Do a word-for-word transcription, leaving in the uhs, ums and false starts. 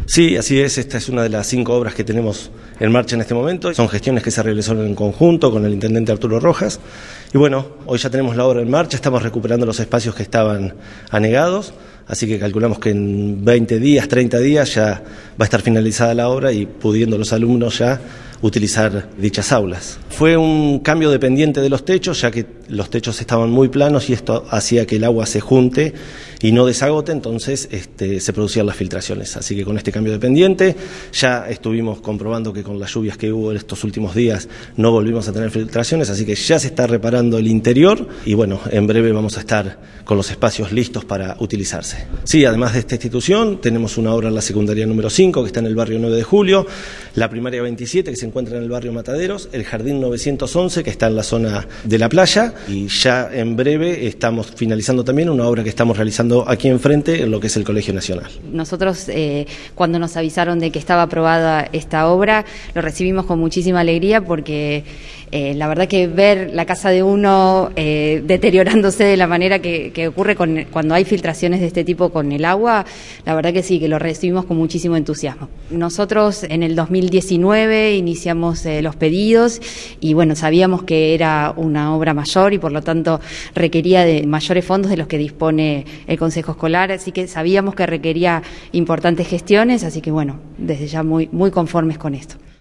Sí, así es, esta es una de las cinco obras que tenemos en marcha en este momento. Son gestiones que se realizaron en conjunto con el intendente Arturo Rojas. Y bueno, hoy ya tenemos la obra en marcha, estamos recuperando los espacios que estaban anegados, así que calculamos que en veinte días, treinta días ya va a estar finalizada la obra y pudiendo los alumnos ya utilizar dichas aulas. Fue un cambio dependiente de los techos, ya que los techos estaban muy planos y esto hacía que el agua se junte y no desagote, entonces este, se producían las filtraciones. Así que con este cambio dependiente ya estuvimos comprobando que con las lluvias que hubo en estos últimos días no volvimos a tener filtraciones, así que ya se está reparando el interior y bueno, en breve vamos a estar con los espacios listos para utilizarse. Sí, además de esta institución, tenemos una obra en la secundaria número cinco que está en el barrio nueve de julio, la primaria veintisiete que se encuentra en el barrio Mataderos, el jardín novecientos once que está en la zona de la playa y ya en breve estamos finalizando también una obra que estamos realizando aquí enfrente en lo que es el Colegio Nacional. Nosotros eh, cuando nos avisaron de que estaba aprobada esta obra lo recibimos con muchísima alegría porque eh, la verdad que ver la casa de uno eh, deteriorándose de la manera que, que ocurre con, cuando hay filtraciones de este tipo con el agua, la verdad que sí, que lo recibimos con muchísimo entusiasmo. Nosotros en el dos mil diecinueve iniciamos eh, los pedidos y bueno, sabíamos que era una obra mayor y por lo tanto requería de mayores fondos de los que dispone el Consejo Escolar, así que sabíamos que requería importantes gestiones, así que bueno, desde ya muy, muy conformes con esto.